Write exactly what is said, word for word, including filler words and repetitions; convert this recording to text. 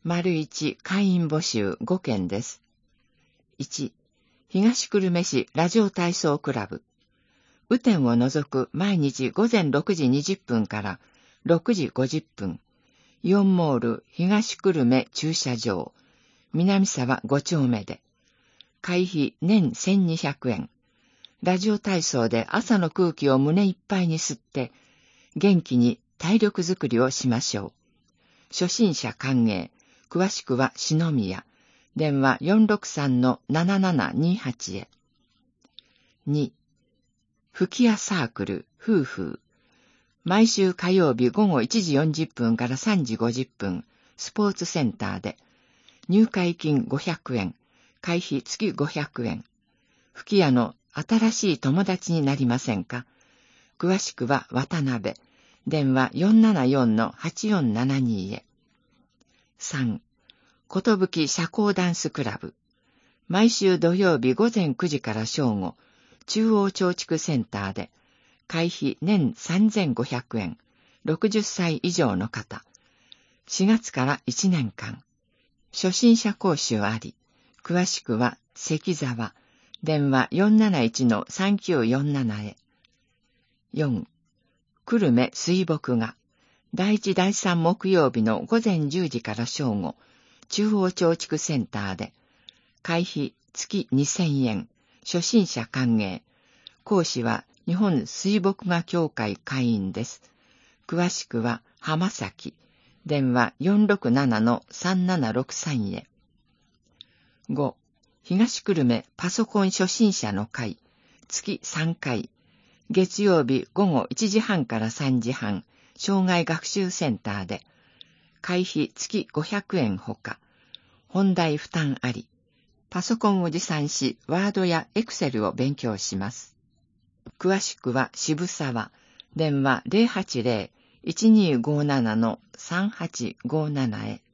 丸一会員募集ごけんです。いち、東久留米市ラジオ体操クラブ。雨天を除く毎日午前ろくじにじゅっぷんからろくじごじゅっぷん。イオンモール東久留米駐車場、南沢ご丁目で。会費年せんにひゃくえん。ラジオ体操で朝の空気を胸いっぱいに吸って、元気に体力づくりをしましょう。初心者歓迎。詳しくは篠宮。電話 よんろくさんのななななにはち へ。に、吹き矢サークル夫婦。毎週火曜日午後いちじよんじゅっぷんからさんじごじゅっぷん、スポーツセンターで。入会金ごひゃくえん。会費月ごひゃくえん。吹き矢の新しい友達になりませんか？詳しくは渡辺。電話 よんななよんのはちよんななに へ。さん、ことぶき社交ダンスクラブ。毎週土曜日午前くじから正午、中央町地区センターで。会費年さんぜんごひゃくえん。ろくじゅっさい以上の方。しがつからいちねんかん。初心者講習あり。詳しくは関沢。電話 よんなないちのさんきゅうよんなな へ。よん、久留米水墨画。だいいちだいさん木曜日の午前じゅうじから正午、中央町地区センターで。会費月にせんえん。初心者歓迎。講師は日本水墨画協会会員です。詳しくは浜崎。電話 よんろくななのさんななろくさん へ。ご、東久留米パソコン初心者の会。月さんかい。月曜日午後いちじはんからさんじはん、障害学習センターで。会費月ごひゃくえんほか。本題負担あり。パソコンを持参し、ワードやエクセルを勉強します。詳しくは渋沢。電話 ゼロはちゼロ いちにーごーななのさんはちごーなな へ。